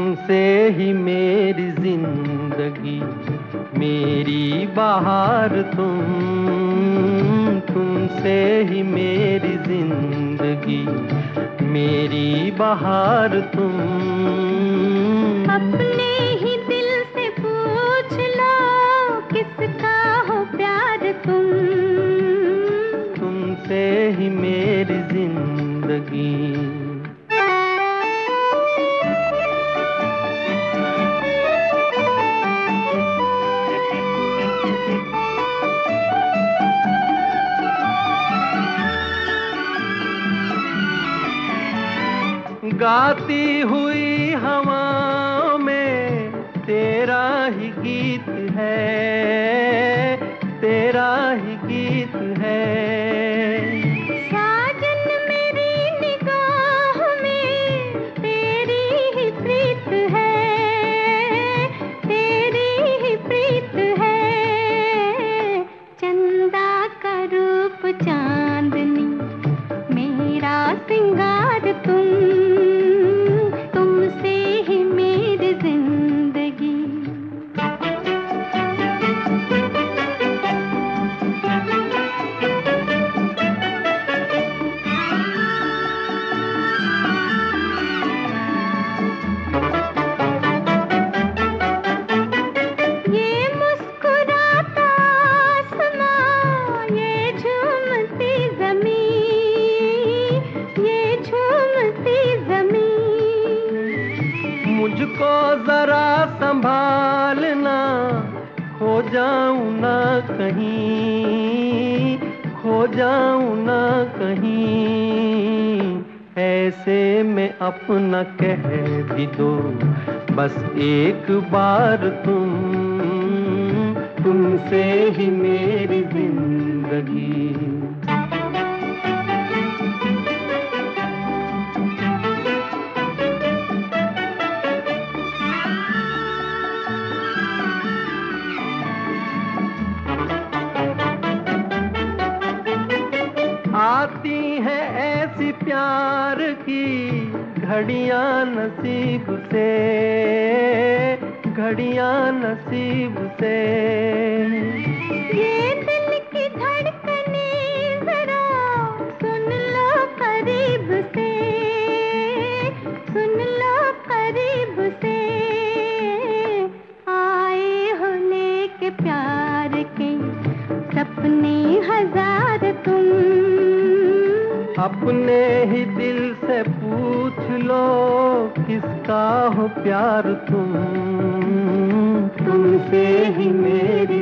तुमसे ही मेरी जिंदगी, मेरी बहार तुमसे ही मेरी जिंदगी, मेरी बहार तुम। अपने ही दिल से पूछ लो किसका हो प्यार तुम। तुमसे ही मेरी जिंदगी। गाती हुई हवा में तेरा ही गीत है, तेरा ही गीत है। साजन मेरी निगाह में तेरी ही प्रीत है, तेरी ही प्रीत है। चंदा का रूप चांदनी मेरा सिंगार तुमसे ही मेरी जिंदगी। ये मुस्कुराता आसमां, ये झूमती ज़मीं, ये झूमती ज़मीं। मुझको जरा संभालना, खो जाऊं ना कहीं, खो जाऊं ना कहीं। ऐसे में अपना कह भी दो बस एक बार तुमसे ही मेरी जिंदगी। आती है ऐसी प्यार की घड़ियां नसीब से, घड़ियां नसीब से। ये दिल की धड़कने जरा सुन लो करीब से, सुन लो करीब से। आए हो लेके प्यार के सपने हजार तुम। अपने ही दिल से पूछ लो किसका हो प्यार तुमसे ही मेरी